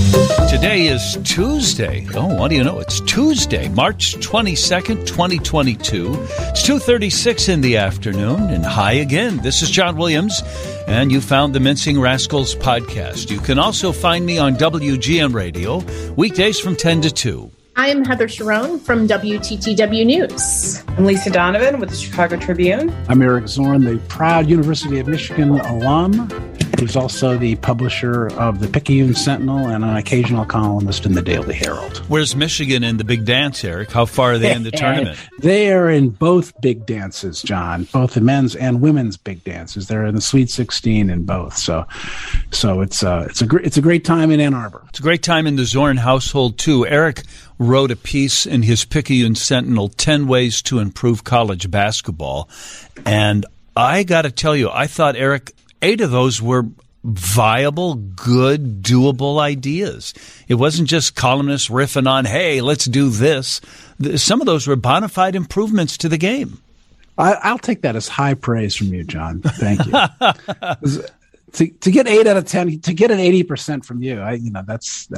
Today is Tuesday. Oh, what do you know? It's Tuesday, March 22nd, 2022. It's 2:36 in the afternoon, and hi again. This is John Williams, and you found the Mincing Rascals podcast. You can also find me on WGN Radio, weekdays from 10 to 2. I am Heather Sharon from WTTW News. I'm Lisa Donovan with the Chicago Tribune. I'm Eric Zorn, the proud University of Michigan alum, who's also the publisher of the Picayune Sentinel and an occasional columnist in the Daily Herald. Where's Michigan in the big dance, Eric? How far are they in the tournament? They are in both big dances, John, both the men's and women's big dances. They're in the Sweet 16 in both. So it's a great time in Ann Arbor. It's a great time in the Zorn household, too. Eric wrote a piece in his Picayune Sentinel, 10 Ways to Improve College Basketball. And I got to tell you, I thought, Eric, 8 of those were viable, good, doable ideas. It wasn't just columnists riffing on, hey, let's do this. Some of those were bona fide improvements to the game. I'll take that as high praise from you, John. Thank you. To get 8 out of 10, to get an 80% from you, that's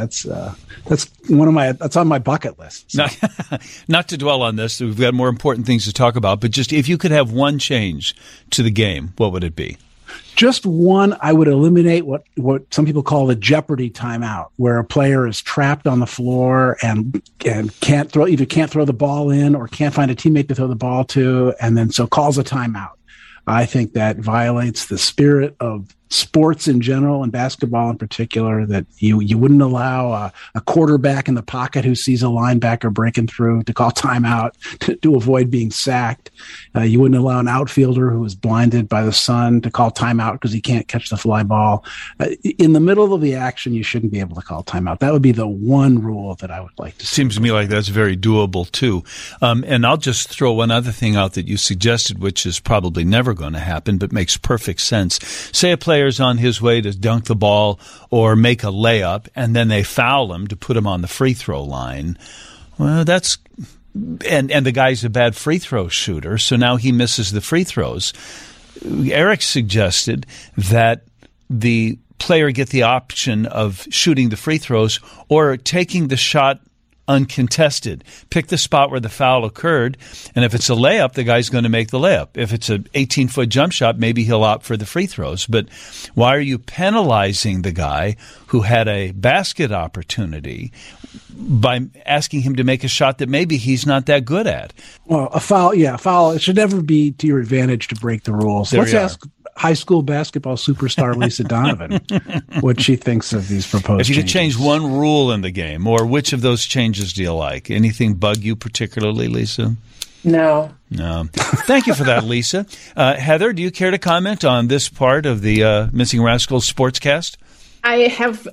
on my bucket list. So. Not to dwell on this, we've got more important things to talk about. But just if you could have one change to the game, what would it be? Just one, I would eliminate what some people call the jeopardy timeout, where a player is trapped on the floor and can't throw the ball in or can't find a teammate to throw the ball to, and then so calls a timeout. I think that violates the spirit of sports in general and basketball in particular, that you wouldn't allow a quarterback in the pocket who sees a linebacker breaking through to call timeout to avoid being sacked. You wouldn't allow an outfielder who is blinded by the sun to call timeout because he can't catch the fly ball. In the middle of the action, you shouldn't be able to call timeout. That would be the one rule that I would like to see. Seems to me like that's very doable, too. And I'll just throw one other thing out that you suggested, which is probably never going to happen, but makes perfect sense. Say a player's on his way to dunk the ball or make a layup, and then they foul him to put him on the free throw line. Well, that's and the guy's a bad free throw shooter, so now he misses the free throws. Eric suggested that the player get the option of shooting the free throws or taking the shot uncontested. Pick the spot where the foul occurred, and if it's a layup, the guy's going to make the layup. If it's an 18-foot jump shot, maybe he'll opt for the free throws. But why are you penalizing the guy who had a basket opportunity by asking him to make a shot that maybe he's not that good at? Well, a foul. It should never be to your advantage to break the rules. Let's ask high school basketball superstar Lisa Donovan what she thinks of these proposed changes. If you could change one rule in the game, or which of those changes do you like? Anything bug you particularly, Lisa? No. Thank you for that, Lisa. Heather, do you care to comment on this part of the Mincing Rascals Sportscast? I have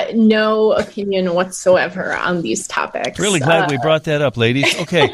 no opinion whatsoever on these topics. Really glad we brought that up, ladies. Okay.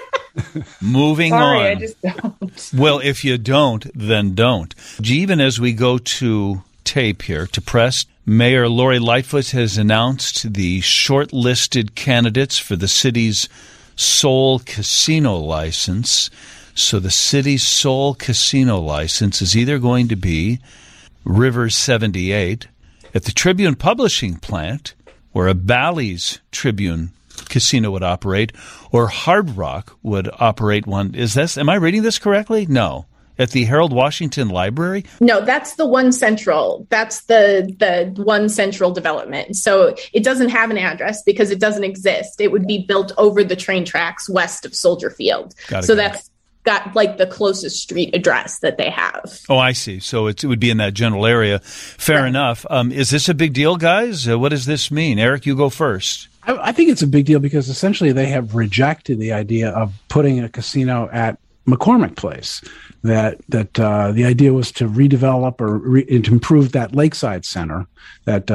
Moving Sorry, on. I just don't. Well, if you don't, then don't. Even as we go to tape here, to press, Mayor Lori Lightfoot has announced the shortlisted candidates for the city's sole casino license. So the city's sole casino license is either going to be Rivers 78 at the Tribune Publishing Plant, where a Bally's Tribune casino would operate, or Hard Rock would operate one. Am I reading this correctly? No. At the Harold Washington Library? No, that's the One Central. That's the One Central development. So it doesn't have an address because it doesn't exist. It would be built over the train tracks west of Soldier Field. That's got like the closest street address that they have. Oh, I see. So it would be in that general area. Fair enough. Is this a big deal, guys? What does this mean? Eric, you go first. I think it's a big deal because essentially they have rejected the idea of putting a casino at McCormick Place. That the idea was to redevelop or to improve that Lakeside Center, that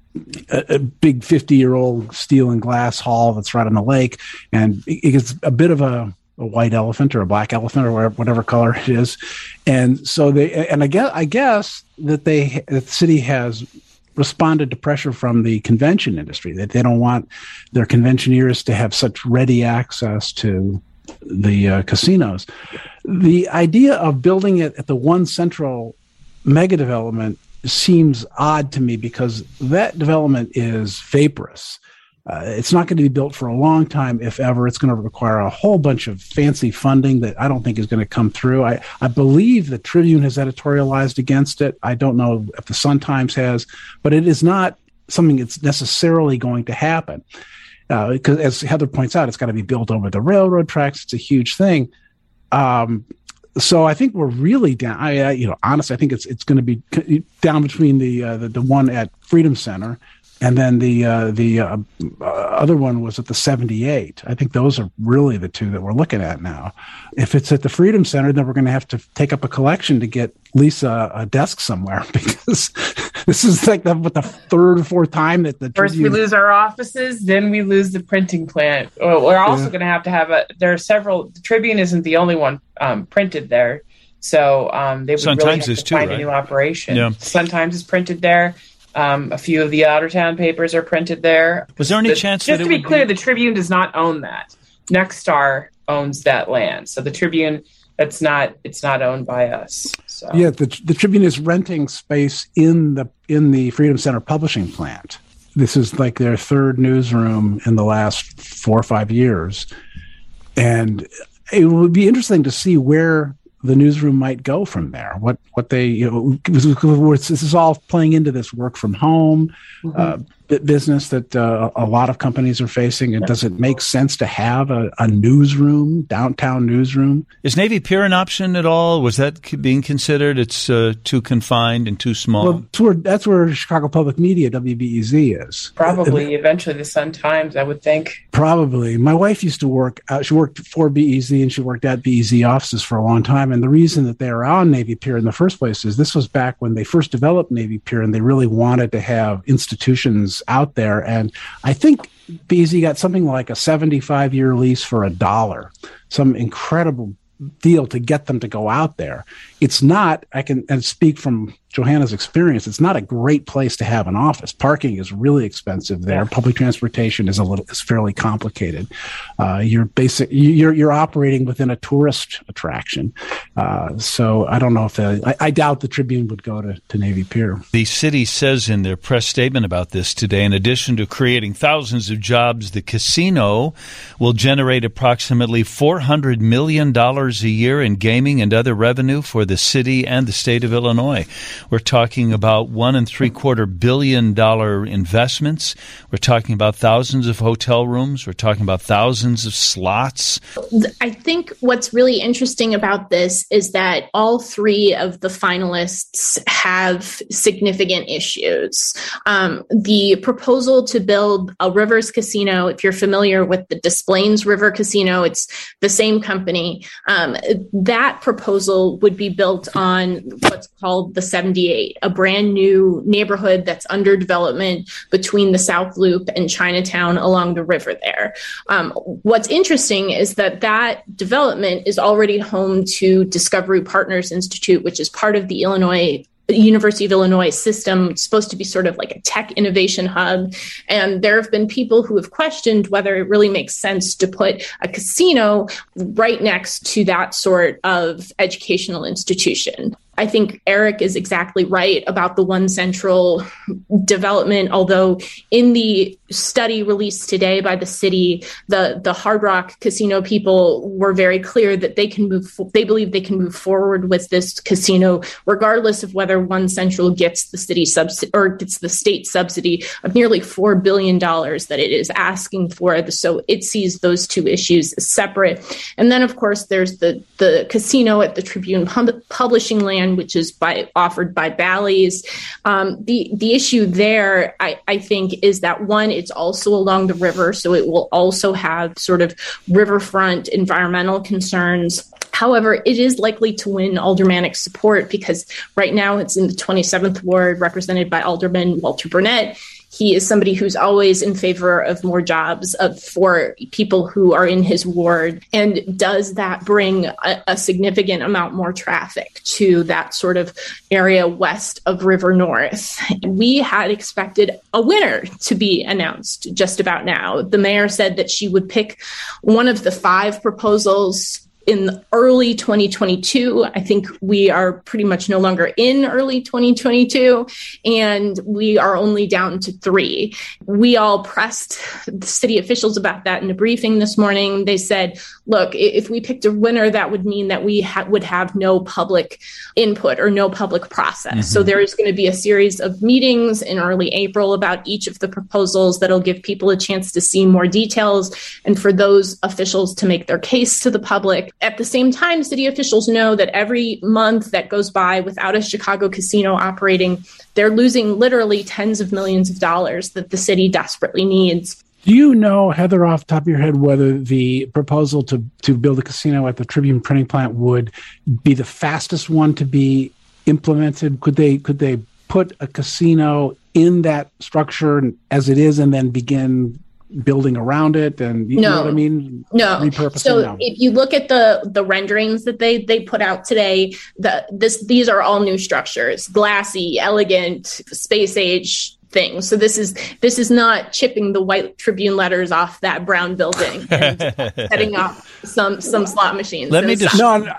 a big 50-year-old steel and glass hall that's right on the lake, and it's a bit of a white elephant or a black elephant or whatever color it is, and so I guess that the city has responded to pressure from the convention industry, that they don't want their conventioneers to have such ready access to the casinos. The idea of building it at the One Central mega development seems odd to me because that development is vaporous. It's not going to be built for a long time, if ever. It's going to require a whole bunch of fancy funding that I don't think is going to come through. I believe the Tribune has editorialized against it. I don't know if the Sun-Times has, but it is not something that's necessarily going to happen. Because as Heather points out, it's got to be built over the railroad tracks. It's a huge thing. So I think we're really down. Honestly, I think it's going to be down between the one at Freedom Center. And then the other one was at the 78. I think those are really the two that we're looking at now. If it's at the Freedom Center, then we're going to have to take up a collection to get Lisa a desk somewhere, because this is like the third or fourth time that the First we lose our offices, then we lose the printing plant. We're also going to have there are several. The Tribune isn't the only one printed there, so they would Sun-Times really have to find a new operation. Yeah. Sun-Times is printed there. A few of the Outertown papers are printed there. Was there any chance that just to be clear, the Tribune does not own that. Nexstar owns that land. So the Tribune, it's not owned by us. So. Yeah, the Tribune is renting space in the Freedom Center publishing plant. This is like their third newsroom in the last 4 or 5 years. And it would be interesting to see where the newsroom might go from there. What they, this is all playing into this work from home business that a lot of companies are facing. And does it make sense to have a newsroom, downtown newsroom? Is Navy Pier an option at all? Was that being considered? It's too confined and too small. Well, that's where Chicago Public Media, WBEZ, is. Probably eventually the Sun-Times, I would think. Probably. My wife used to work. She worked for BEZ and she worked at BEZ offices for a long time. And the reason that they are on Navy Pier in the first place is this was back when they first developed Navy Pier, and they really wanted to have institutions out there. And I think BZ got something like a 75-year lease for $1, some incredible deal to get them to go out there. It's not, I can speak from Johanna's experience, it's not a great place to have an office. Parking is really expensive there. Yeah. Public transportation is fairly complicated. You're operating within a tourist attraction. So I don't know if I doubt the Tribune would go to Navy Pier. The city says in their press statement about this today, in addition to creating thousands of jobs, the casino will generate approximately $400 million a year in gaming and other revenue for the city and the state of Illinois. We're talking about $1.75 billion investments. We're talking about thousands of hotel rooms. We're talking about thousands of slots. I think what's really interesting about this is that all three of the finalists have significant issues. The proposal to build a Rivers Casino, if you're familiar with the Des Plaines River Casino, it's the same company. That proposal would be built on what's called the 78, a brand new neighborhood that's under development between the South Loop and Chinatown along the river there. What's interesting is that development is already home to Discovery Partners Institute, which is part of the University of Illinois system. It's supposed to be sort of like a tech innovation hub. And there have been people who have questioned whether it really makes sense to put a casino right next to that sort of educational institution. I think Eric is exactly right about the One Central development, although in the study released today by the city, the Hard Rock Casino people were very clear that they believe they can move forward with this casino, regardless of whether One Central gets the city subsidy or gets the state subsidy of nearly $4 billion that it is asking for. So it sees those two issues as separate. And then, of course, there's the casino at the Tribune publishing land, which is offered by Bally's. The issue there, I think, is that one, it's also along the river, so it will also have sort of riverfront environmental concerns. However, it is likely to win aldermanic support because right now it's in the 27th Ward, represented by Alderman Walter Burnett. He is somebody who's always in favor of more jobs for people who are in his ward. And does that bring a significant amount more traffic to that sort of area west of River North? We had expected a winner to be announced just about now. The mayor said that she would pick one of the 5 proposals in early 2022. I think we are pretty much no longer in early 2022, and we are only down to 3. We all pressed the city officials about that in a briefing this morning. They said, look, if we picked a winner, that would mean that we would have no public input or no public process. Mm-hmm. So there is going to be a series of meetings in early April about each of the proposals that'll give people a chance to see more details and for those officials to make their case to the public. At the same time, city officials know that every month that goes by without a Chicago casino operating, they're losing literally tens of millions of dollars that the city desperately needs. Do you know, Heather, off the top of your head, whether the proposal to build a casino at the Tribune printing plant would be the fastest one to be implemented? Could they put a casino in that structure as it is and then begin building around it? And you know what I mean? No. Repurposing? So no. If you look at the renderings that they put out today, these are all new structures, glassy, elegant, space age things. So this is not chipping the white Tribune letters off that brown building and setting up some slot machines. Let me just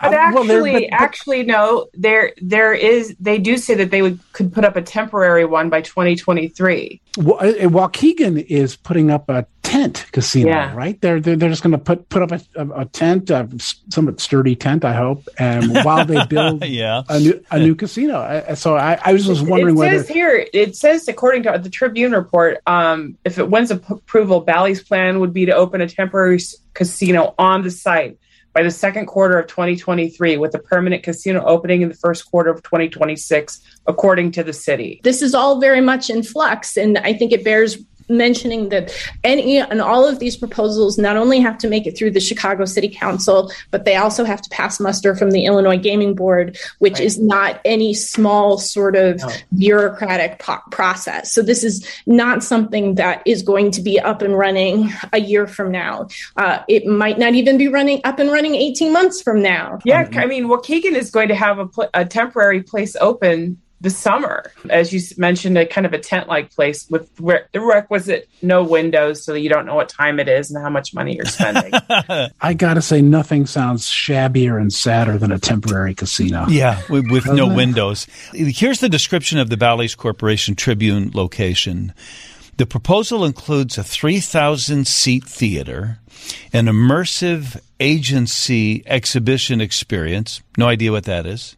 actually no. There is. They do say that they could put up a temporary one by 2023. Waukegan is putting up a tent casino, right? They're just going to put up a tent, somewhat sturdy tent, I hope, and while they build a new casino. So I was just wondering whether it says according to the Tribune report, if it wins approval, Bally's plan would be to open a temporary casino on the site by the second quarter of 2023, with a permanent casino opening in the first quarter of 2026, according to the city. This is all very much in flux, and I think it bears mentioning that any and all of these proposals not only have to make it through the Chicago City Council, but they also have to pass muster from the Illinois Gaming Board, which is not any small sort of bureaucratic process. So this is not something that is going to be up and running a year from now. It might not even be up and running 18 months from now. Yeah, I mean, Waukegan is going to have a temporary place open this summer, as you mentioned, a kind of a tent-like place with the requisite no windows, so that you don't know what time it is and how much money you're spending. I gotta say, nothing sounds shabbier and sadder than a temporary casino. Yeah, with no windows. Here's the description of the Bally's Corporation Tribune location. The proposal includes a 3,000-seat theater, an immersive agency exhibition experience. No idea what that is.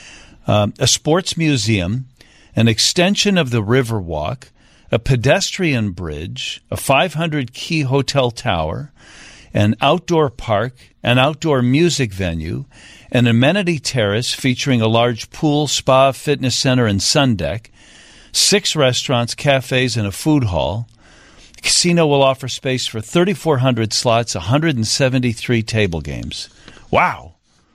A sports museum, an extension of the Riverwalk, a pedestrian bridge, a 500-key hotel tower, an outdoor park, an outdoor music venue, an amenity terrace featuring a large pool, spa, fitness center, and sun deck, 6 restaurants, cafes, and a food hall. The casino will offer space for 3,400 slots, 173 table games. Wow.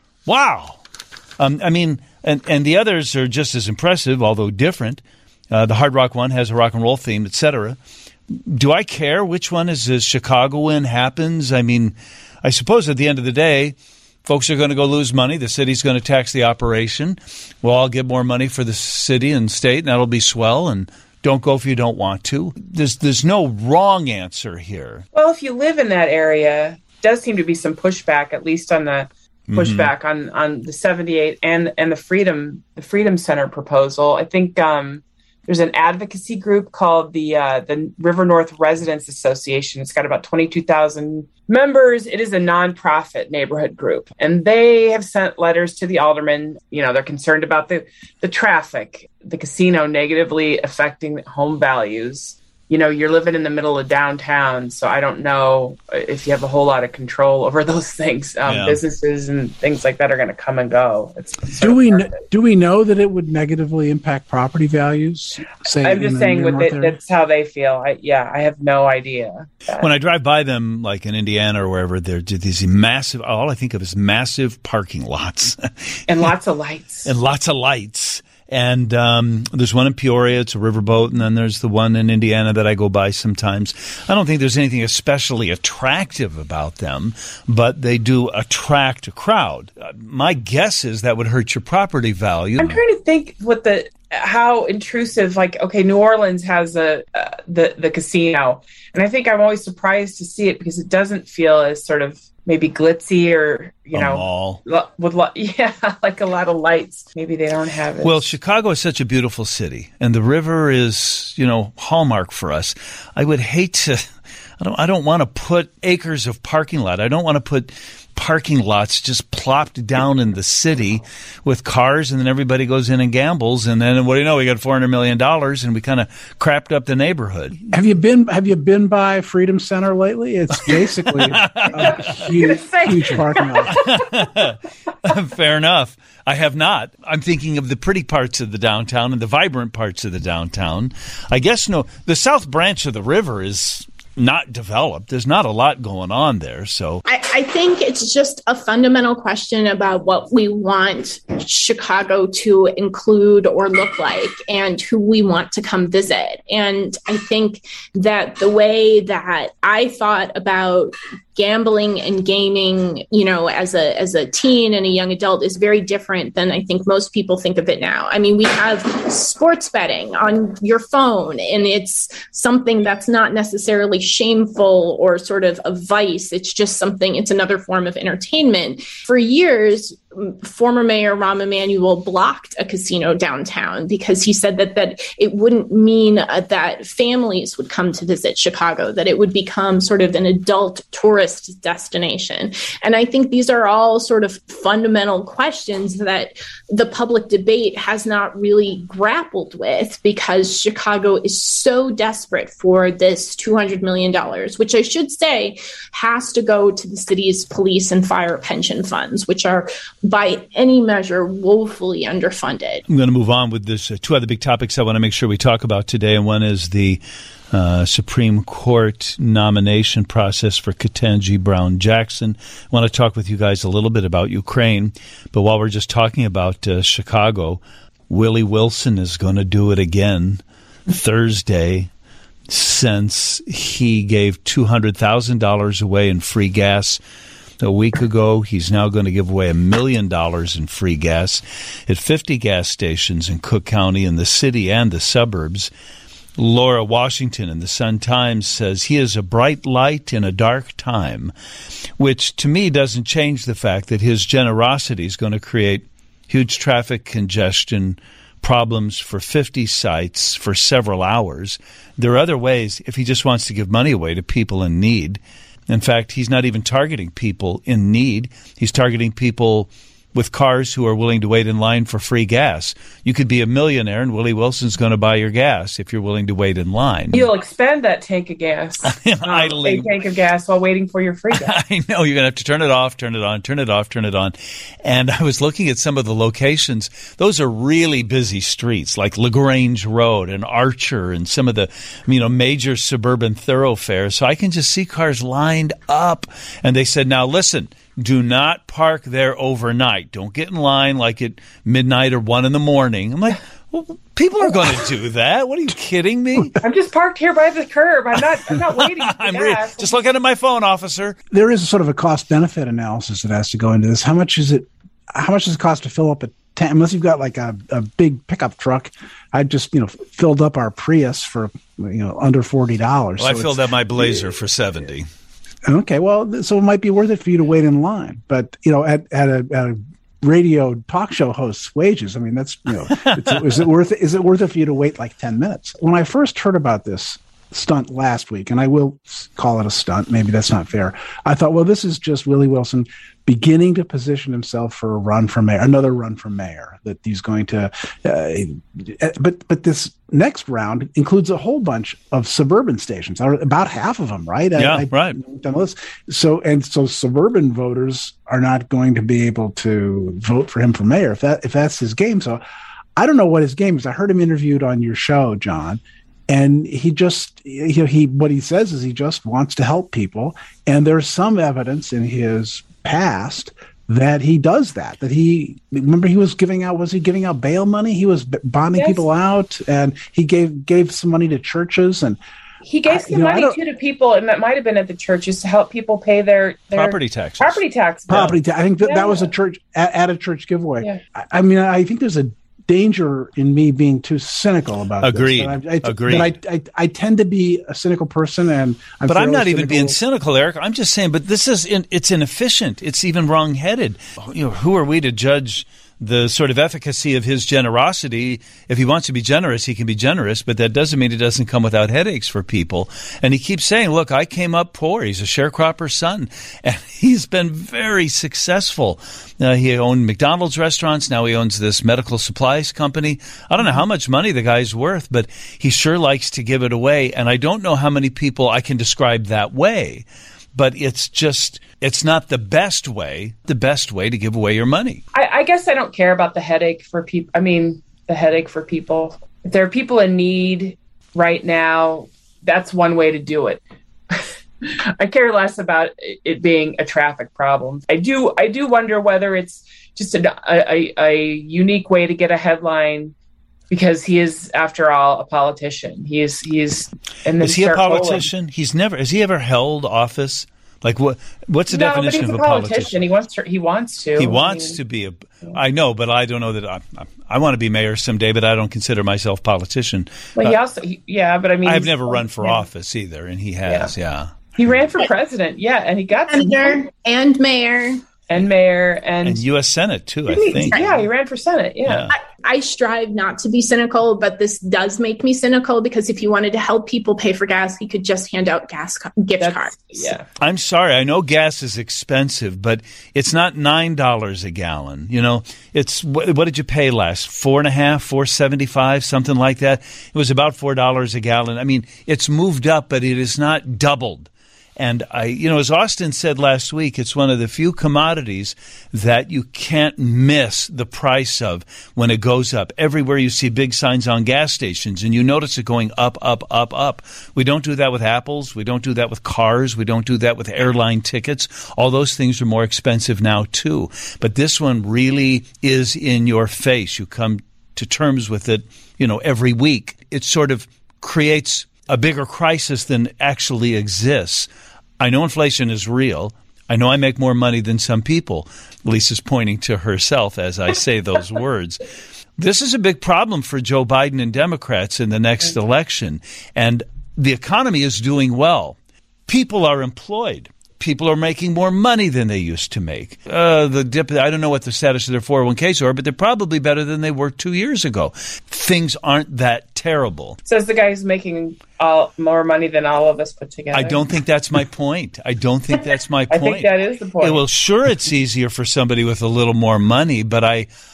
And the others are just as impressive, although different. The Hard Rock one has a rock and roll theme, etc. Do I care which one is a Chicagoan happens? I mean, I suppose at the end of the day, folks are going to go lose money. The city's going to tax the operation. We'll all get more money for the city and state, and that'll be swell. And don't go if you don't want to. There's no wrong answer here. Well, if you live in that area, does seem to be some pushback, at least on the pushback on the 78 and the Freedom Center proposal. I think there's an advocacy group called the River North Residents Association. It's got about 22,000 members. It is a nonprofit neighborhood group, and they have sent letters to the aldermen. They're concerned about the traffic, the casino negatively affecting home values. You're living in the middle of downtown, so I don't know if you have a whole lot of control over those things. Businesses and things like that are going to come and go. Do we know that it would negatively impact property values? I'm just saying that's how they feel. I have no idea. When I drive by them, like in Indiana or wherever, there are these massive, all I think of is massive parking lots. And lots of lights. And there's one in Peoria, it's a riverboat, and then there's the one in Indiana that I go by sometimes. I don't think there's anything especially attractive about them, but they do attract a crowd. My guess is that would hurt your property value. I'm trying to think how intrusive, New Orleans has the casino, and I think I'm always surprised to see it because it doesn't feel as sort of maybe glitzy or, mall. With like a lot of lights. Maybe they don't have it. Well, Chicago is such a beautiful city, and the river is, hallmark for us. I would hate to, I don't want to put acres of parking lot. I don't want to put parking lots just plopped down in the city with cars, and then everybody goes in and gambles, and then what do you know? We got $400 million, and we kind of crapped up the neighborhood. Have you been by Freedom Center lately? It's basically a huge parking lot. Fair enough. I have not. I'm thinking of the pretty parts of the downtown and the vibrant parts of the downtown. I guess the South Branch of the river is not developed. There's not a lot going on there. So I think it's just a fundamental question about what we want Chicago to include or look like and who we want to come visit. And I think that the way that I thought about gambling and gaming, as a teen and a young adult is very different than I think most people think of it now. I mean, we have sports betting on your phone, and it's something that's not necessarily shameful or sort of a vice. It's just it's another form of entertainment. For years, former Mayor Rahm Emanuel blocked a casino downtown because he said that it wouldn't mean that families would come to visit Chicago, that it would become sort of an adult tourist destination. And I think these are all sort of fundamental questions that the public debate has not really grappled with, because Chicago is so desperate for this $200 million, which I should say has to go to the city's police and fire pension funds, which are by any measure woefully underfunded. I'm going to move on with this. Two other big topics I want to make sure we talk about today, and one is the Supreme Court nomination process for Ketanji Brown Jackson. I want to talk with you guys a little bit about Ukraine, but while we're just talking about Chicago, Willie Wilson is going to do it again Thursday, since he gave $200,000 away in free gas a week ago. He's now going to give away $1 million in free gas at 50 gas stations in Cook County, in the city and the suburbs. Laura Washington in the Sun-Times says he is a bright light in a dark time, which to me doesn't change the fact that his generosity is going to create huge traffic congestion problems for 50 sites for several hours. There are other ways if he just wants to give money away to people in need. In fact, he's not even targeting people in need. He's targeting people with cars who are willing to wait in line for free gas. You could be a millionaire, and Willie Wilson's going to buy your gas if you're willing to wait in line. You'll expend that tank of gas. Idling. A tank of gas while waiting for your free gas. I know. You're going to have to turn it off, turn it on, turn it off, turn it on. And I was looking at some of the locations. Those are really busy streets, like LaGrange Road and Archer and some of the major suburban thoroughfares. So I can just see cars lined up. And they said, now listen, do not park there overnight. Don't get in line like at midnight or 1 a.m. I'm like, well, people are going to do that. What, are you kidding me? I'm just parked here by the curb. I'm not waiting for gas. Just looking at my phone, officer. There is a sort of a cost-benefit analysis that has to go into this. How much does it cost to fill up a tank? Unless you've got like a big pickup truck. I just filled up our Prius for under $40. Well, so I filled up my Blazer for $70. Okay, well, so it might be worth it for you to wait in line, but at a radio talk show host's wages, I mean, that's is it worth it for you to wait like 10 minutes? When I first heard about this stunt last week, and I will call it a stunt, maybe that's not fair, I thought, well, this is just Willie Wilson beginning to position himself for another run for mayor, that he's going to but this next round includes a whole bunch of suburban stations, about half of them, right? Right. So suburban voters are not going to be able to vote for him for mayor if that's his game. So I don't know what his game is. I heard him interviewed on your show, John, and he just what he says is he just wants to help people, and there's some evidence in his past that he does that he was giving out bail money. He was bonding people out, and he gave some money to churches, and he gave some money to people, and that might have been at the churches to help people pay their property taxes. I think that was a church at a church giveaway. Yeah. I mean, I think there's a danger in me being too cynical about Agreed. this. Agreed. But I tend to be a cynical person, and I'm not even being cynical, Eric. I'm just saying, but it's inefficient. It's even wrong-headed. Who are we to judge the sort of efficacy of his generosity? If he wants to be generous, he can be generous, but that doesn't mean it doesn't come without headaches for people. And he keeps saying, look, I came up poor. He's a sharecropper's son, and he's been very successful. He owned McDonald's restaurants. Now he owns this medical supplies company. I don't know how much money the guy's worth, but he sure likes to give it away. And I don't know how many people I can describe that way. But it's not the best way to give away your money. I guess I don't care about the headache for people. I mean, the headache for people. If there are people in need right now, that's one way to do it. I care less about it being a traffic problem. I do wonder whether it's just a unique way to get a headline, because he is, after all, a politician. He is in the. Is he a politician? Has he ever held office? Like what's the definition of a politician? He wants to. He wants to be I know, but I don't know that I want to be mayor someday, but I don't consider myself a politician. Well, but I mean, I've never run for office either, and he has. Yeah. He ran for president. Yeah, and he got senator and mayor. And U.S. Senate, too, I think. Yeah, he ran for Senate, yeah. I strive not to be cynical, but this does make me cynical, because if he wanted to help people pay for gas, he could just hand out gift cards. Yeah. I'm sorry. I know gas is expensive, but it's not $9 a gallon. It's what did you pay last? $4.50, $4.75, something like that. It was about $4 a gallon. I mean, it's moved up, but it is not doubled. And as Austin said last week, it's one of the few commodities that you can't miss the price of when it goes up. Everywhere you see big signs on gas stations, and you notice it going up, up, up, up. We don't do that with apples. We don't do that with cars. We don't do that with airline tickets. All those things are more expensive now, too. But this one really is in your face. You come to terms with it, every week. It sort of creates a bigger crisis than actually exists. I know inflation is real. I know I make more money than some people. Lisa's pointing to herself as I say those words. This is a big problem for Joe Biden and Democrats in the next election. And the economy is doing well. People are employed. People are making more money than they used to make. I don't know what the status of their 401ks are, but they're probably better than they were 2 years ago. Things aren't that terrible. Says the guy who's making more money than all of us put together. I don't think that's my point. I think that is the point. Well, sure, it's easier for somebody with a little more money, but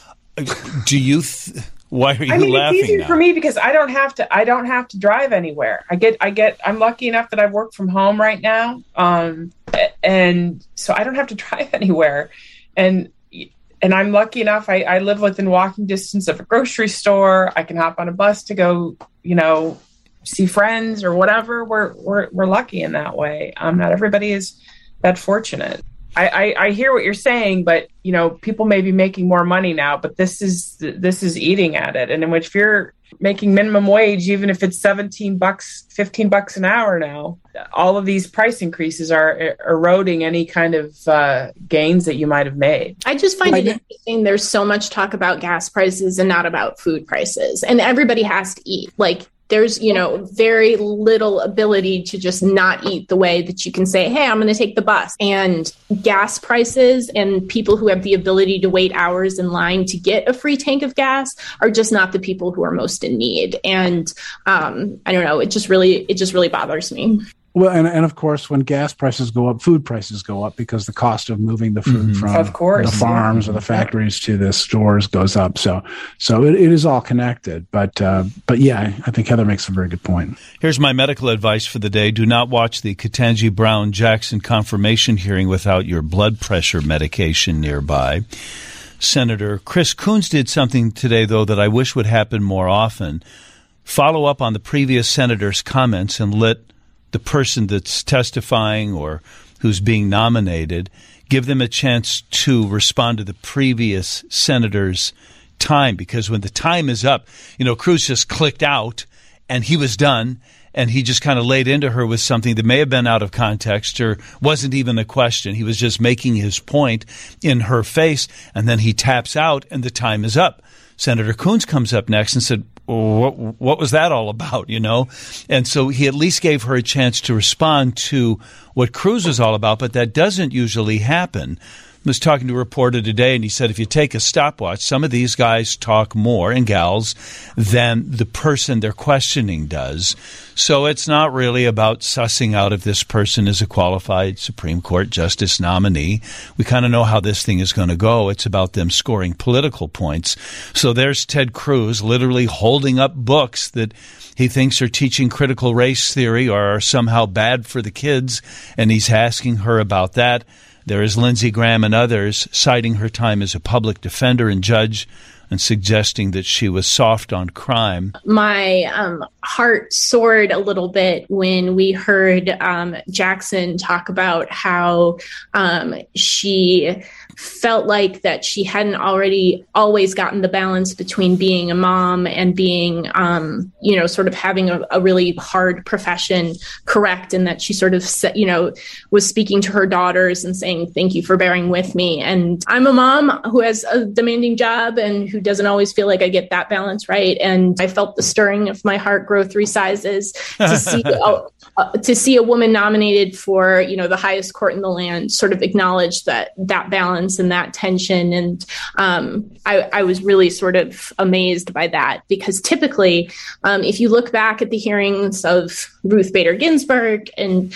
why are you laughing? It's easier for me because I don't have to drive anywhere. I'm lucky enough that I work from home right now. And so I don't have to drive anywhere. And I'm lucky enough. I live within walking distance of a grocery store. I can hop on a bus to go, see friends or whatever. We're lucky in that way. Not everybody is that fortunate. I hear what you're saying, but people may be making more money now, but this is eating at it. And in which if you're making minimum wage, even if it's $17, $15 an hour now, all of these price increases are eroding any kind of gains that you might have made. I just find it interesting. There's so much talk about gas prices and not about food prices, and everybody has to eat. There's, very little ability to just not eat the way that you can say, hey, I'm going to take the bus. And gas prices and people who have the ability to wait hours in line to get a free tank of gas are just not the people who are most in need. And I don't know, it just really bothers me. Well, and of course, when gas prices go up, food prices go up because the cost of moving the food from the farms or the factories to the stores goes up. So it is all connected. But yeah, I think Heather makes a very good point. Here's my medical advice for the day. Do not watch the Ketanji Brown Jackson confirmation hearing without your blood pressure medication nearby. Senator Chris Coons did something today, though, that I wish would happen more often. Follow up on the previous senator's comments and let the person that's testifying or who's being nominated, give them a chance to respond to the previous senator's time. Because when the time is up, Cruz just clicked out and he was done. and he just kind of laid into her with something that may have been out of context or wasn't even a question. He was just making his point in her face, and then he taps out, and the time is up. Senator Coons comes up next and said, what was that all about, you know? And so he at least gave her a chance to respond to what Cruz was all about, but that doesn't usually happen. I was talking to a reporter today, and he said if you take a stopwatch, some of these guys talk more, and gals, than the person they're questioning does. So it's not really about sussing out if this person is a qualified Supreme Court justice nominee. We kind of know how this thing is going to go. It's about them scoring political points. So there's Ted Cruz literally holding up books that he thinks are teaching critical race theory or are somehow bad for the kids, and he's asking her about that. There is Lindsey Graham and others citing her time as a public defender and judge and suggesting that she was soft on crime. My heart soared a little bit when we heard Jackson talk about how she felt like that she hadn't always gotten the balance between being a mom and being, sort of having a really hard profession correct, and that she sort of, was speaking to her daughters and saying, thank you for bearing with me. And I'm a mom who has a demanding job and who doesn't always feel like I get that balance right. And I felt the stirring of my heart grow 3 sizes to see a woman nominated for, the highest court in the land sort of acknowledge that balance and that tension. And I was really sort of amazed by that, because typically, if you look back at the hearings of Ruth Bader Ginsburg and,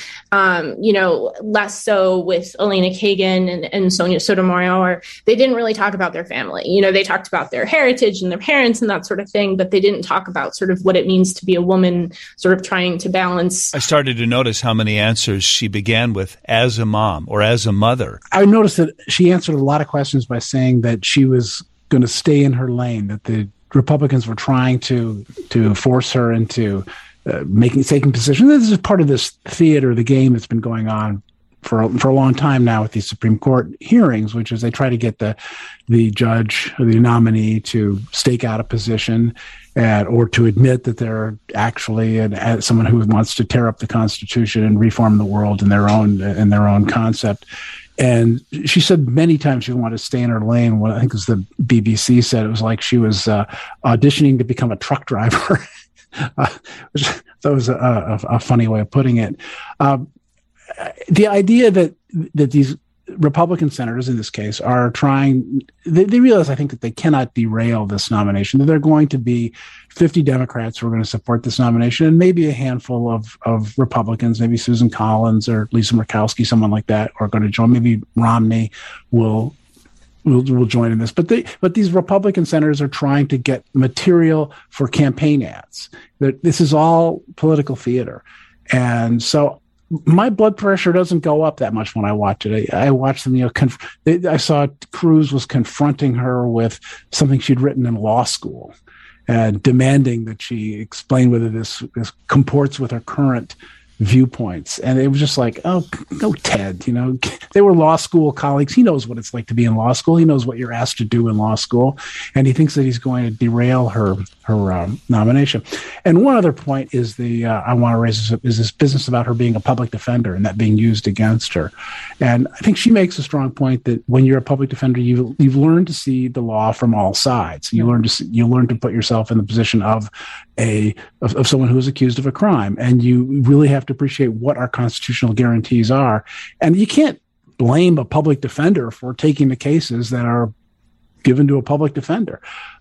less so with Elena Kagan and Sonia Sotomayor, they didn't really talk about their family. They talked about their heritage and their parents and that sort of thing, but they didn't talk about sort of what it means to be a woman sort of trying to balance. I started to notice how many answers she began with as a mom or as a mother. I noticed that she answered a lot of questions by saying that she was going to stay in her lane, that the Republicans were trying to force her into taking positions. This is part of this theater, the game that's been going on for a long time now with these Supreme Court hearings, which is they try to get the judge or the nominee to stake out a position or to admit that they're actually someone who wants to tear up the Constitution and reform the world in their own concept. And she said many times she wanted to stay in her lane. What I think was the BBC said, it was like she was auditioning to become a truck driver. Which that was a funny way of putting it. The idea that these Republican senators in this case are trying, they realize, I think, that they cannot derail this nomination, that there are going to be 50 Democrats who are going to support this nomination, and maybe a handful of Republicans, maybe Susan Collins or Lisa Murkowski, someone like that, are going to join. Maybe Romney will join in this. But these Republican senators are trying to get material for campaign ads. This is all political theater. And so my blood pressure doesn't go up that much when I watch it. I watch them, I saw Cruz was confronting her with something she'd written in law school and demanding that she explain whether this comports with her current viewpoints. And it was just like, oh, no, Ted, they were law school colleagues. He knows what it's like to be in law school. He knows what you're asked to do in law school. And he thinks that he's going to derail her nomination. And one other point is I want to raise is this business about her being a public defender and that being used against her. And I think she makes a strong point that when you're a public defender, you've learned to see the law from all sides. You learn to put yourself in the position of someone who is accused of a crime, and you really have to appreciate what our constitutional guarantees are. And you can't blame a public defender for taking the cases that are given to a public defender.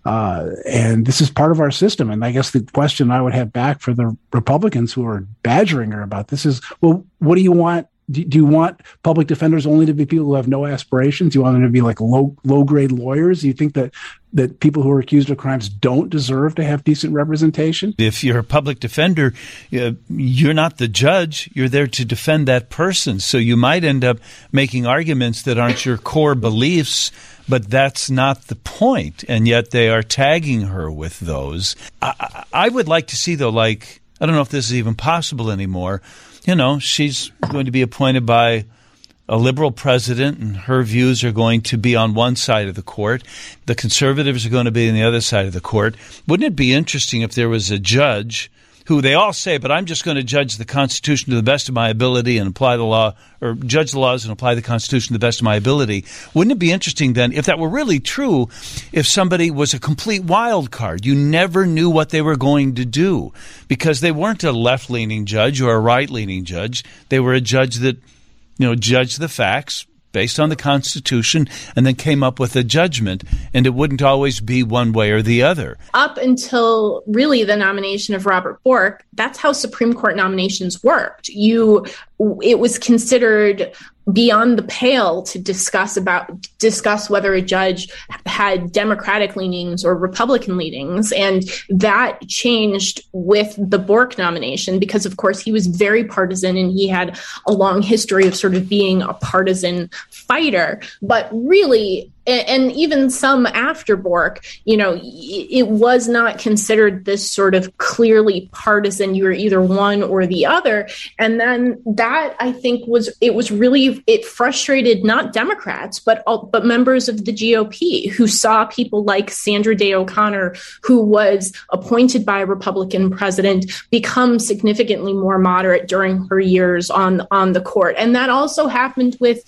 And this is part of our system. And I guess the question I would have back for the Republicans who are badgering her about this is, well, what do you want? Do you want public defenders only to be people who have no aspirations? Do you want them to be like low-grade lawyers? Do you think that people who are accused of crimes don't deserve to have decent representation? If you're a public defender, you're not the judge. You're there to defend that person. So you might end up making arguments that aren't your core beliefs, but that's not the point. And yet they are tagging her with those. I would like to see, though, I don't know if this is even possible anymore. She's going to be appointed by a liberal president, and her views are going to be on one side of the court. The conservatives are going to be on the other side of the court. Wouldn't it be interesting if there was a judge who they all say, but I'm just going to judge the Constitution to the best of my ability and apply the law, or judge the laws and apply the Constitution to the best of my ability. Wouldn't it be interesting then, if that were really true, if somebody was a complete wild card? You never knew what they were going to do because they weren't a left-leaning judge or a right-leaning judge. They were a judge that, judged the facts based on the Constitution, and then came up with a judgment, and it wouldn't always be one way or the other. Up until really the nomination of Robert Bork, that's how Supreme Court nominations worked. It was considered beyond the pale to discuss whether a judge had Democratic leanings or Republican leanings. And that changed with the Bork nomination because, of course, he was very partisan and he had a long history of sort of being a partisan fighter. But really, and even some after Bork, it was not considered this sort of clearly partisan, you were either one or the other. And then that, I think, it frustrated not Democrats, but members of the GOP who saw people like Sandra Day O'Connor, who was appointed by a Republican president, become significantly more moderate during her years on the court. And that also happened with,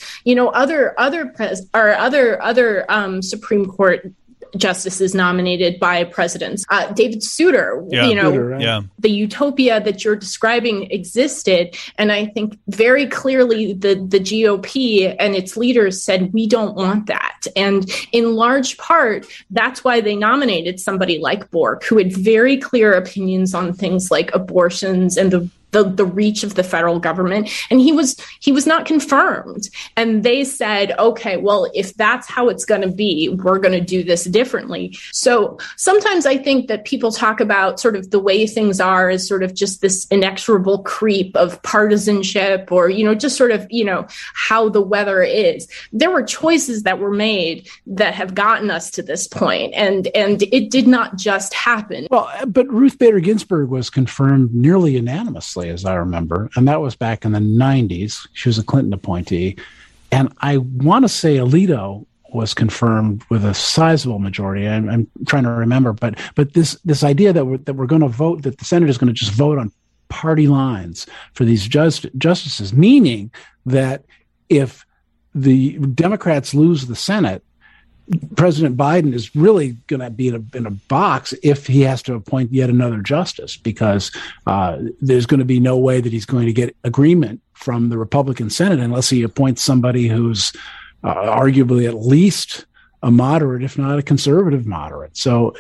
other Supreme Court justices nominated by presidents. David Souter, the utopia that you're describing existed. And I think very clearly the GOP and its leaders said, we don't want that. And in large part, that's why they nominated somebody like Bork, who had very clear opinions on things like abortions and the reach of the federal government. And he was not confirmed. And they said, okay, well, if that's how it's going to be, we're going to do this differently. So sometimes I think that people talk about sort of the way things are as sort of just this inexorable creep of partisanship or, just sort of, how the weather is. There were choices that were made that have gotten us to this point, and it did not just happen. Well, but Ruth Bader Ginsburg was confirmed nearly unanimously, as I remember, and that was back in the 90s. She was a Clinton appointee. And I want to say Alito was confirmed with a sizable majority. I'm trying to remember, but this idea that we're going to vote, that the Senate is going to just vote on party lines for these justices, meaning that if the Democrats lose the Senate, President Biden is really going to be in a box if he has to appoint yet another justice, because there's going to be no way that he's going to get agreement from the Republican Senate unless he appoints somebody who's arguably at least a moderate, if not a conservative moderate.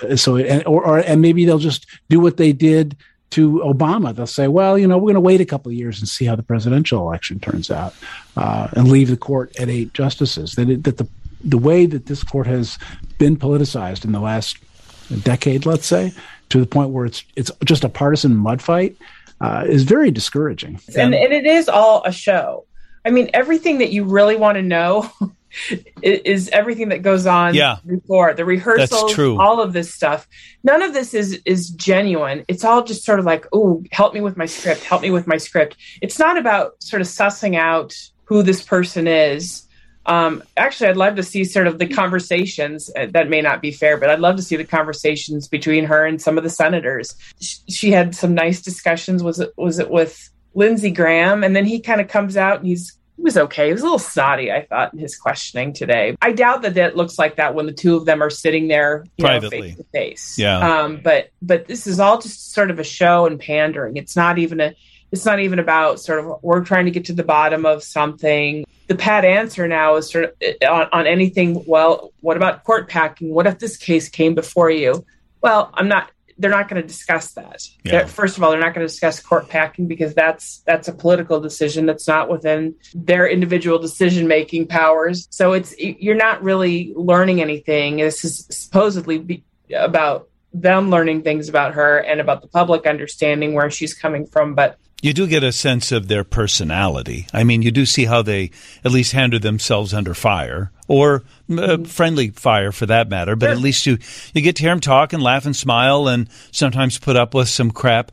And maybe they'll just do what they did to Obama. They'll say, well, we're going to wait a couple of years and see how the presidential election turns out, and leave the court at 8 justices. The way that this court has been politicized in the last decade, let's say, to the point where it's just a partisan mud fight, is very discouraging. And it is all a show. I mean, everything that you really want to know is everything that goes on before the rehearsals, all of this stuff. None of this is genuine. It's all just sort of like, oh, help me with my script. Help me with my script. It's not about sort of sussing out who this person is. Actually, I'd love to see sort of the conversations. That may not be fair, but I'd love to see the conversations between her and some of the senators. She had some nice discussions. Was it with Lindsey Graham? And then he kind of comes out and he was okay. He was a little snotty, I thought, in his questioning today. I doubt that looks like that when the two of them are sitting there privately, face to face. Yeah. But this is all just sort of a show and pandering. It's not even about sort of, we're trying to get to the bottom of something. The pat answer now is sort of on anything. Well, what about court packing? What if this case came before you? Well, they're not going to discuss that. Yeah. First of all, they're not going to discuss court packing because that's a political decision that's not within their individual decision-making powers. So you're not really learning anything. This is supposedly about them learning things about her and about the public understanding where she's coming from. But you do get a sense of their personality. I mean, you do see how they at least handle themselves under fire, or friendly fire for that matter. But at least you get to hear them talk and laugh and smile and sometimes put up with some crap.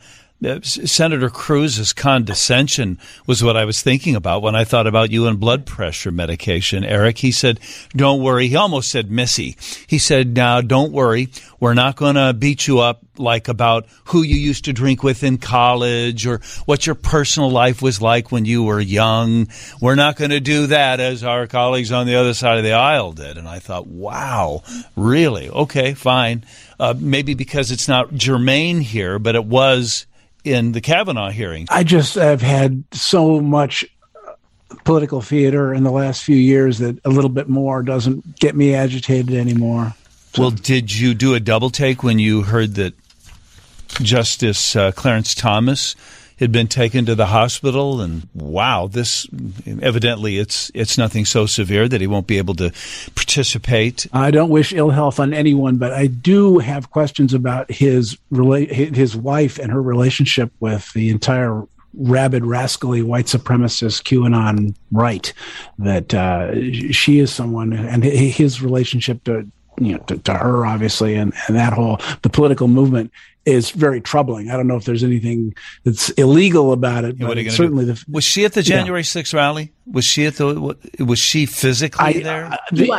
Senator Cruz's condescension was what I was thinking about when I thought about you and blood pressure medication, Eric. He said, don't worry. He almost said Missy. He said, now, don't worry. We're not going to beat you up like about who you used to drink with in college or what your personal life was like when you were young. We're not going to do that as our colleagues on the other side of the aisle did. And I thought, wow, really? Okay, fine. Maybe because it's not germane here, but it was in the Kavanaugh hearing. I just have had so much political theater in the last few years that a little bit more doesn't get me agitated anymore. So. Well, did you do a double take when you heard that Justice Clarence Thomas had been taken to the hospital? And wow, this evidently it's nothing so severe that he won't be able to participate. I don't wish ill health on anyone, but I do have questions about his wife and her relationship with the entire rabid, rascally, white supremacist QAnon right. That she is someone, and his relationship to her, obviously, and that whole the political movement is very troubling. I don't know if there's anything that's illegal about it, but certainly was she at the January 6th rally? Was she at was she physically there?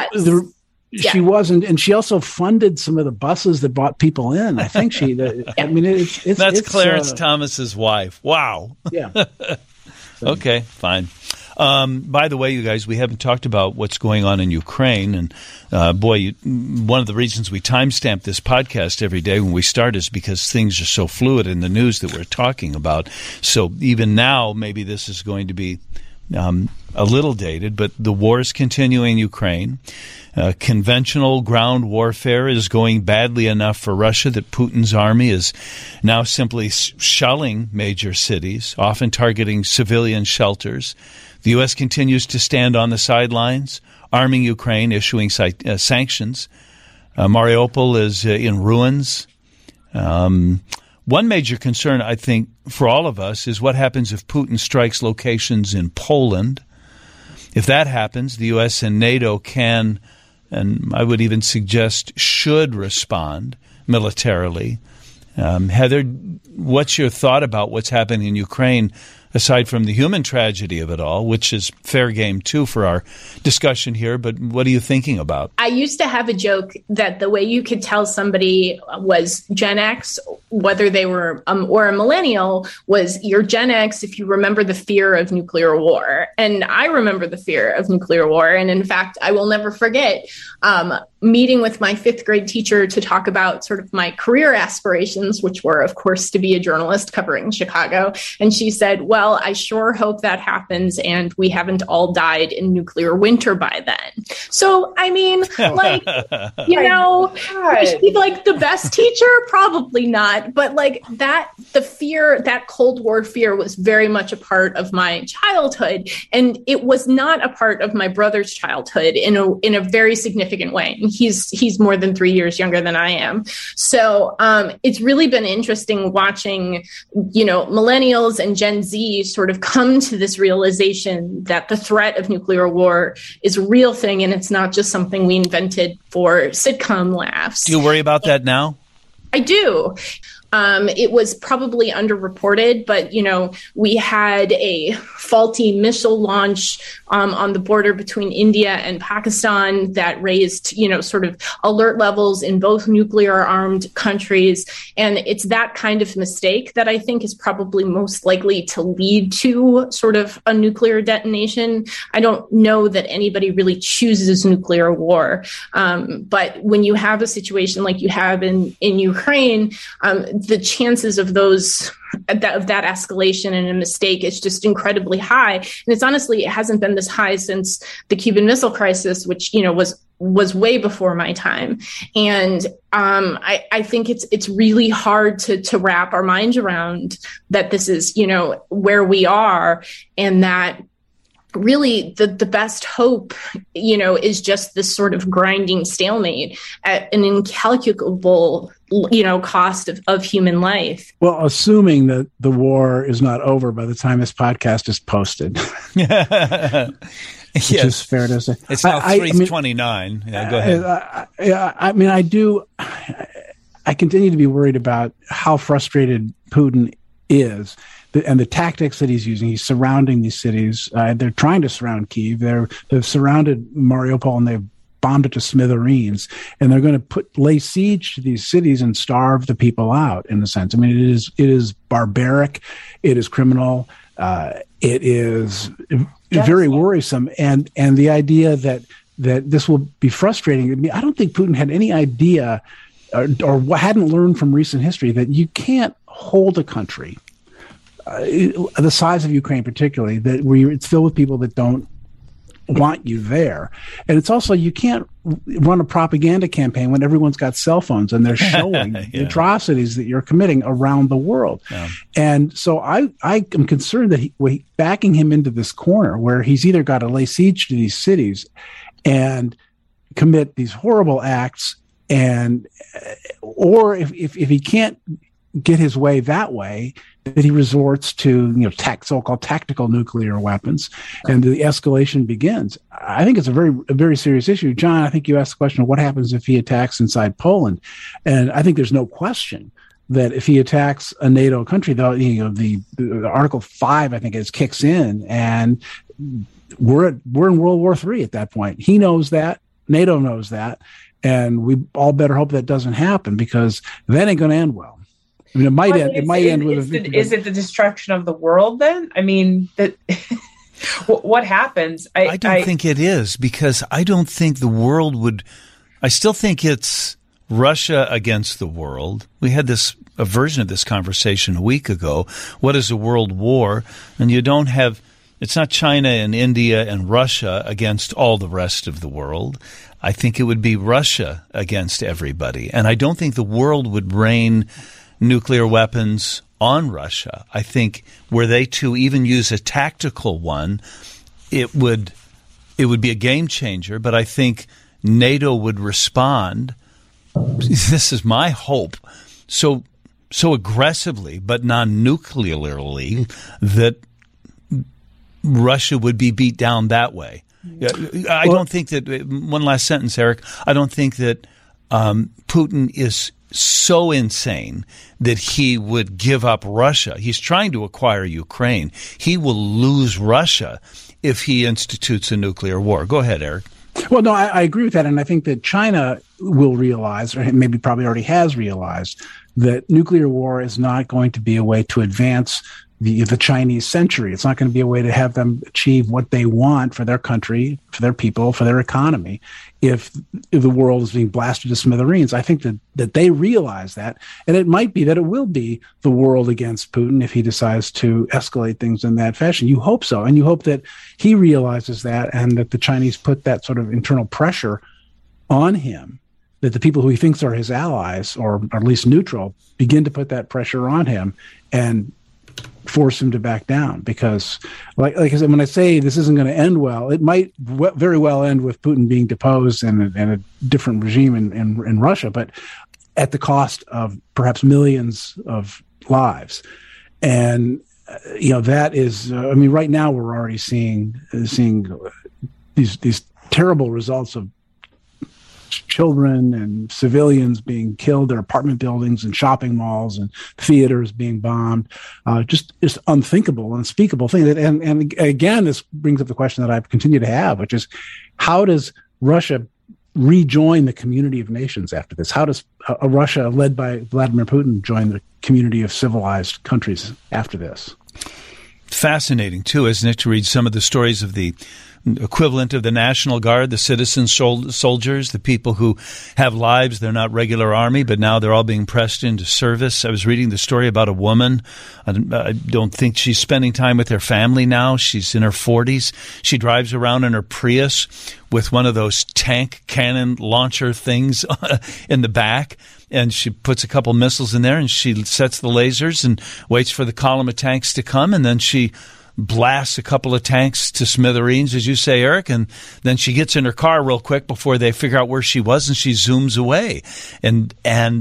She wasn't, and she also funded some of the buses that brought people in. I think she. I mean, that's Clarence Thomas's wife. Wow. Yeah. Okay, fine. By the way, you guys, we haven't talked about what's going on in Ukraine. And one of the reasons we timestamp this podcast every day when we start is because things are so fluid in the news that we're talking about. So even now, maybe this is going to be a little dated, but the war is continuing in Ukraine. Conventional ground warfare is going badly enough for Russia that Putin's army is now simply shelling major cities, often targeting civilian shelters. The U.S. continues to stand on the sidelines, arming Ukraine, issuing sanctions. Mariupol is in ruins. One major concern, I think, for all of us is what happens if Putin strikes locations in Poland. If that happens, the U.S. and NATO can, and I would even suggest should, respond militarily. Heather, what's your thought about what's happening in Ukraine, aside from the human tragedy of it all, which is fair game, too, for our discussion here, but what are you thinking about? I used to have a joke that the way you could tell somebody was Gen X, whether they were or a millennial, was you're Gen X if you remember the fear of nuclear war. And I remember the fear of nuclear war. And in fact, I will never forget meeting with my fifth grade teacher to talk about sort of my career aspirations, which were, of course, to be a journalist covering Chicago. And she said, well, I sure hope that happens and we haven't all died in nuclear winter by then. So, I mean, like, is she like the best teacher? Probably not. But like the fear, that Cold War fear was very much a part of my childhood. And it was not a part of my brother's childhood in a very significant way. And he's more than 3 years younger than I am. So it's really been interesting watching, millennials and Gen Z sort of come to this realization that the threat of nuclear war is a real thing and it's not just something we invented for sitcom laughs. Do you worry about that now? I do. It was probably underreported, but, we had a faulty missile launch on the border between India and Pakistan that raised, sort of alert levels in both nuclear armed countries. And it's that kind of mistake that I think is probably most likely to lead to sort of a nuclear detonation. I don't know that anybody really chooses nuclear war. But when you have a situation like you have in Ukraine, the chances of that escalation and a mistake is just incredibly high. And it hasn't been this high since the Cuban Missile Crisis, which, was way before my time. And I think it's really hard to wrap our minds around that this is, where we are, and that really the best hope, is just this sort of grinding stalemate at an incalculable, cost of human life. Well, assuming that the war is not over by the time this podcast is posted. Which is fair to say. It's now 3:29. Go ahead. I continue to be worried about how frustrated Putin is, and the tactics that he's using. He's surrounding these cities. They're trying to surround Kyiv. They've surrounded Mariupol, and they've bombed it to smithereens, and they're going to lay siege to these cities and starve the people out, in a sense. I mean, it is barbaric, it is criminal, it is very worrisome, and the idea that this will be frustrating. I mean, I don't think Putin had any idea or hadn't learned from recent history that you can't hold a country the size of Ukraine, particularly, where it's filled with people that don't want you there. And it's also, you can't run a propaganda campaign when everyone's got cell phones and they're showing the atrocities that you're committing around the world. Yeah. And so I am concerned that we're backing him into this corner where he's either got to lay siege to these cities and commit these horrible acts, and or if he can't get his way that way, that he resorts to so-called tactical nuclear weapons, and the escalation begins. I think it's a very serious issue. John, I think you asked the question of what happens if he attacks inside Poland, and I think there's no question that if he attacks a NATO country, though, the Article 5, I think, kicks in, and we're in World War III at that point. He knows that, NATO knows that, and we all better hope that doesn't happen, because that ain't going to end well. I mean, it might end with a victory. Is it the destruction of the world then? I mean, what happens? I don't think it is, because I don't think the world would. I still think it's Russia against the world. We had a version of this conversation a week ago. What is a world war? And you don't have. It's not China and India and Russia against all the rest of the world. I think it would be Russia against everybody, and I don't think the world would rain nuclear weapons on Russia. I think were they to even use a tactical one, it would be a game changer. But I think NATO would respond. This is my hope. So aggressively, but non-nuclearly, that Russia would be beat down that way. I don't think that. One last sentence, Eric. I don't think that Putin is so insane that he would give up Russia. He's trying to acquire Ukraine. He will lose Russia if he institutes a nuclear war. Go ahead, Eric. Well, no, I agree with that. And I think that China will realize, or maybe probably already has realized, that nuclear war is not going to be a way to advance the Chinese century. It's not going to be a way to have them achieve what they want for their country, for their people, for their economy, if the world is being blasted to smithereens. I think that they realize that, and it might be that it will be the world against Putin if he decides to escalate things in that fashion. You hope so, and you hope that he realizes that, and that the Chinese put that sort of internal pressure on him, that the people who he thinks are his allies, or at least neutral, begin to put that pressure on him and force him to back down. Because like I said, when I say this isn't going to end well, it might very well end with Putin being deposed and a different regime in Russia, but at the cost of perhaps millions of lives. And that is, right now we're already seeing these terrible results of children and civilians being killed, their apartment buildings and shopping malls and theaters being bombed. Just unthinkable, unspeakable thing. And again, this brings up the question that I continue to have, which is, how does Russia rejoin the community of nations after this? How does a Russia led by Vladimir Putin join the community of civilized countries after this? Fascinating, too, isn't it, to read some of the stories of the equivalent of the National Guard, the citizen soldiers, the people who have lives. They're not regular army, but now they're all being pressed into service. I was reading the story about a woman. I don't think she's spending time with her family now. She's in her 40s. She drives around in her Prius with one of those tank cannon launcher things in the back, and she puts a couple missiles in there, and she sets the lasers and waits for the column of tanks to come, and then she blasts a couple of tanks to smithereens, as you say, Eric, and then she gets in her car real quick before they figure out where she was, and she zooms away. And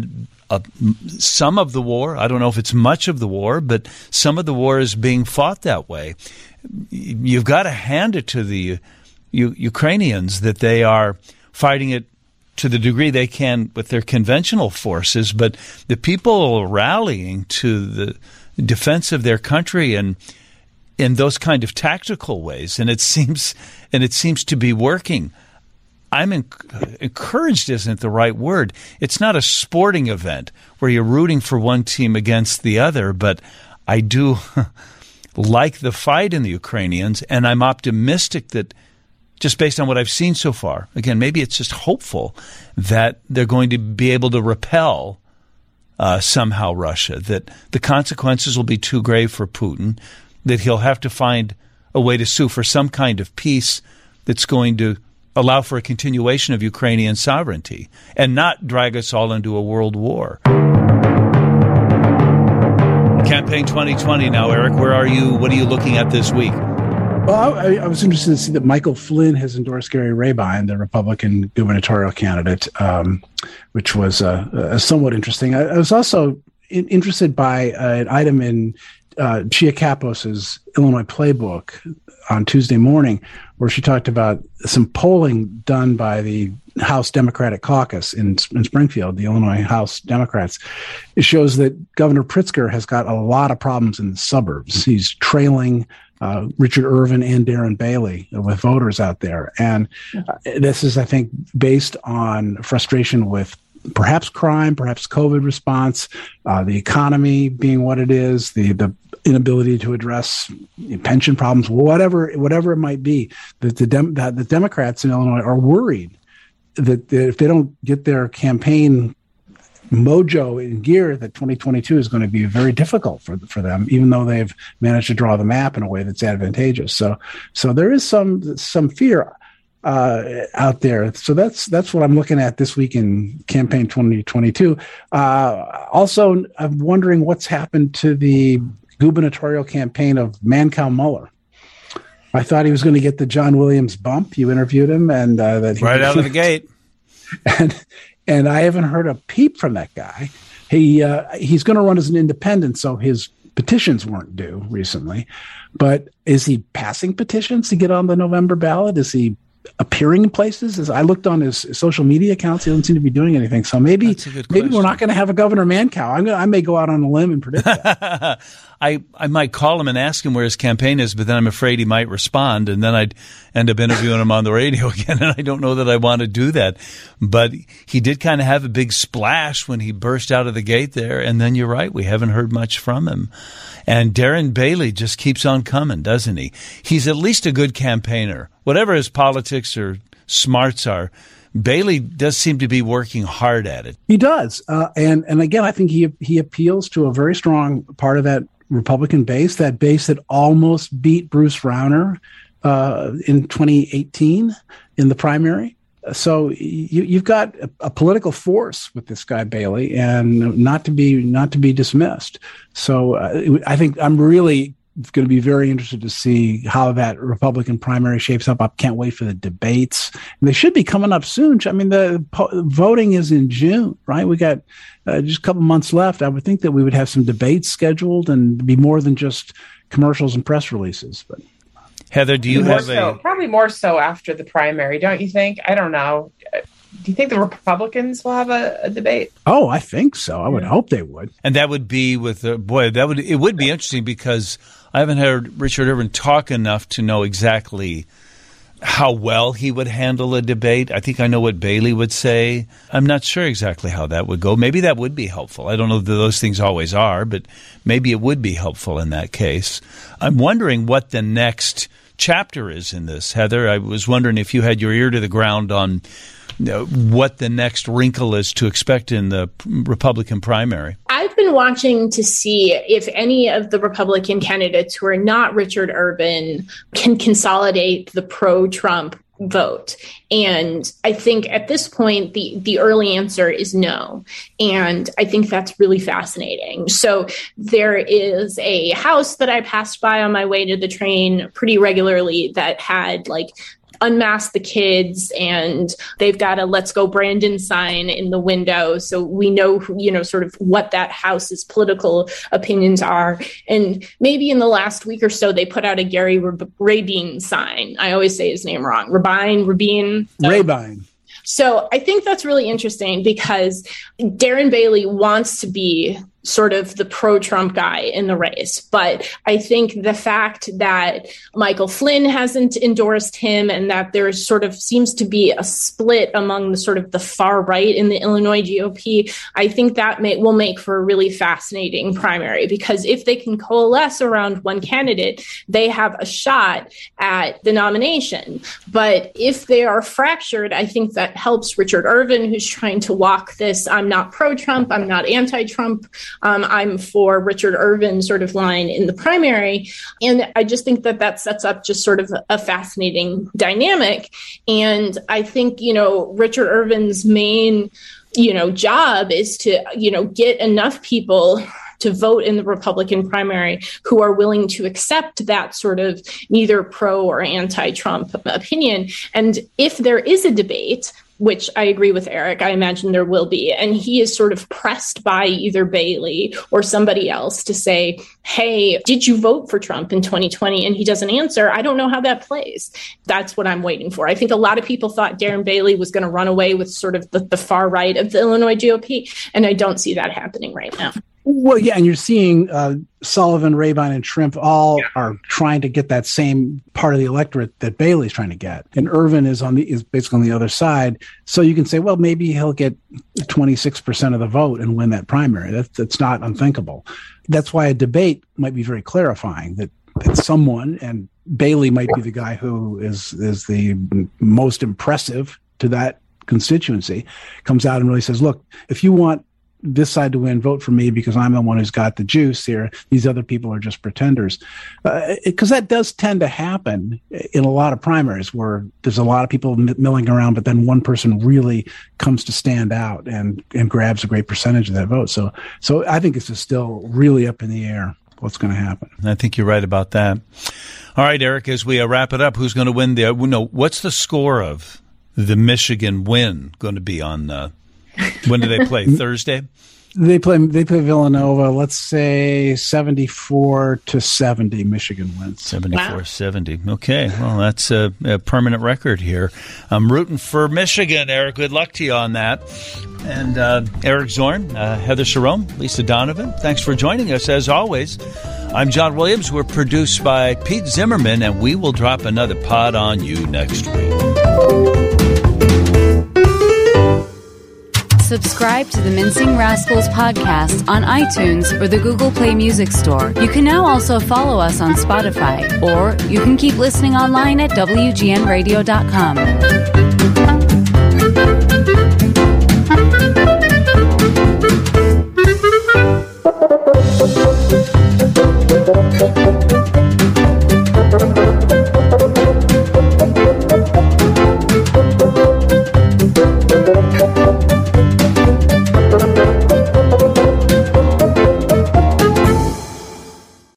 some of the war, I don't know if it's much of the war, but some of the war is being fought that way. You've got to hand it to the Ukrainians that they are fighting it to the degree they can with their conventional forces, but the people rallying to defense of their country and in those kind of tactical ways, and it seems to be working. I'm encouraged isn't the right word. It's not a sporting event where you're rooting for one team against the other, but I do like the fight in the Ukrainians, and I'm optimistic that just based on what I've seen so far, again, maybe it's just hopeful that they're going to be able to repel somehow Russia, that the consequences will be too grave for Putin, that he'll have to find a way to sue for some kind of peace that's going to allow for a continuation of Ukrainian sovereignty and not drag us all into a world war. Campaign 2020 now, Eric. Where are you? What are you looking at this week? Well, I was interested to see that Michael Flynn has endorsed Gary Rabine, the Republican gubernatorial candidate, which was somewhat interesting. I was also interested by an item in Chia Kapos's Illinois Playbook on Tuesday morning, where she talked about some polling done by the House Democratic Caucus in Springfield, the Illinois House Democrats. It shows that Governor Pritzker has got a lot of problems in the suburbs. He's trailing Richard Irvin and Darren Bailey with voters out there. And this is, I think, based on frustration with perhaps crime, perhaps COVID response, the economy being what it is, the inability to address pension problems, whatever it might be. That the Democrats in Illinois are worried that if they don't get their campaign mojo in gear, that 2022 is going to be very difficult for them, even though they've managed to draw the map in a way that's advantageous. So there is some fear out there. So that's what I'm looking at this week in campaign 2022. Also, I'm wondering what's happened to the gubernatorial campaign of Mancow Mueller. I thought he was going to get the John Williams bump. You interviewed him, and that he right out of the gate. And I haven't heard a peep from that guy. He's going to run as an independent, so his petitions weren't due recently. But is he passing petitions to get on the November ballot? Is he appearing in places? As I looked on his social media accounts, he doesn't seem to be doing anything. So maybe we're not going to have a Governor Mancow. I may go out on a limb and predict that. I might call him and ask him where his campaign is, but then I'm afraid he might respond, and then I'd end up interviewing him on the radio again, and I don't know that I want to do that. But he did kind of have a big splash when he burst out of the gate there, and then you're right, we haven't heard much from him. And Darren Bailey just keeps on coming, doesn't he? He's at least a good campaigner. Whatever his politics or smarts are, Bailey does seem to be working hard at it. He does. And again, I think he appeals to a very strong part of that Republican base, that almost beat Bruce Rauner in 2018 in the primary. So you've got a political force with this guy Bailey, and not to be dismissed. So I think I'm really going to be very interested to see how that Republican primary shapes up. I can't wait for the debates. And they should be coming up soon. I mean, the voting is in June, right? We got just a couple months left. I would think that we would have some debates scheduled and be more than just commercials and press releases. But Heather, do you have probably more so after the primary, don't you think? I don't know. Do you think the Republicans will have a debate? Oh, I think so. I would hope they would. And that would be with it would be interesting, because I haven't heard Richard Irvin talk enough to know exactly how well he would handle a debate. I think I know what Bailey would say. I'm not sure exactly how that would go. Maybe that would be helpful. I don't know that those things always are, but maybe it would be helpful in that case. I'm wondering what the next chapter is in this, Heather. I was wondering if you had your ear to the ground on what the next wrinkle is to expect in the Republican primary. I've been watching to see if any of the Republican candidates who are not Richard Irvin can consolidate the pro-Trump vote. And I think at this point, the early answer is no. And I think that's really fascinating. So there is a house that I passed by on my way to the train pretty regularly that had unmask the kids, and they've got a "Let's Go Brandon" sign in the window. So we know, sort of what that house's political opinions are. And maybe in the last week or so, they put out a Gary Rabine sign. I always say his name wrong. Rabine. So I think that's really interesting, because Darren Bailey wants to be sort of the pro-Trump guy in the race. But I think the fact that Michael Flynn hasn't endorsed him and that there sort of seems to be a split among the sort of the far right in the Illinois GOP, I think that will make for a really fascinating primary, because if they can coalesce around one candidate, they have a shot at the nomination. But if they are fractured, I think that helps Richard Irvin, who's trying to walk this, I'm not pro-Trump, I'm not anti-Trump, I'm for Richard Irvin sort of line in the primary. And I just think that sets up just sort of a fascinating dynamic. And I think, Richard Irvin's main, job is to, get enough people to vote in the Republican primary who are willing to accept that sort of neither pro or anti-Trump opinion. And if there is a debate, which I agree with Eric, I imagine there will be, and he is sort of pressed by either Bailey or somebody else to say, hey, did you vote for Trump in 2020? And he doesn't answer. I don't know how that plays. That's what I'm waiting for. I think a lot of people thought Darren Bailey was going to run away with sort of the far right of the Illinois GOP, and I don't see that happening right now. Well, yeah, and you're seeing Sullivan, Rabine, and Shrimp all are trying to get that same part of the electorate that Bailey's trying to get, and Irvin is basically on the other side. So you can say, well, maybe he'll get 26% of the vote and win that primary. That's not unthinkable. That's why a debate might be very clarifying. That someone, and Bailey might be the guy who is the most impressive to that constituency, comes out and really says, look, if you want this side to win, vote for me because I'm the one who's got the juice here. These other people are just pretenders. Because that does tend to happen in a lot of primaries where there's a lot of people milling around, but then one person really comes to stand out and grabs a great percentage of that vote. So I think it's just still really up in the air what's going to happen. I think you're right about that. All right, Eric, as we wrap it up, who's going to win what's the score of the Michigan win going to be on when do they play? Thursday? They play Villanova, let's say 74-70, Michigan wins. 74-70. Okay, well, that's a permanent record here. I'm rooting for Michigan, Eric. Good luck to you on that. And Eric Zorn, Heather Sharon, Lisa Donovan, thanks for joining us as always. I'm John Williams. We're produced by Pete Zimmerman, and we will drop another pod on you next week. Subscribe to the Mincing Rascals podcast on iTunes or the Google Play Music Store. You can now also follow us on Spotify, or you can keep listening online at WGNradio.com.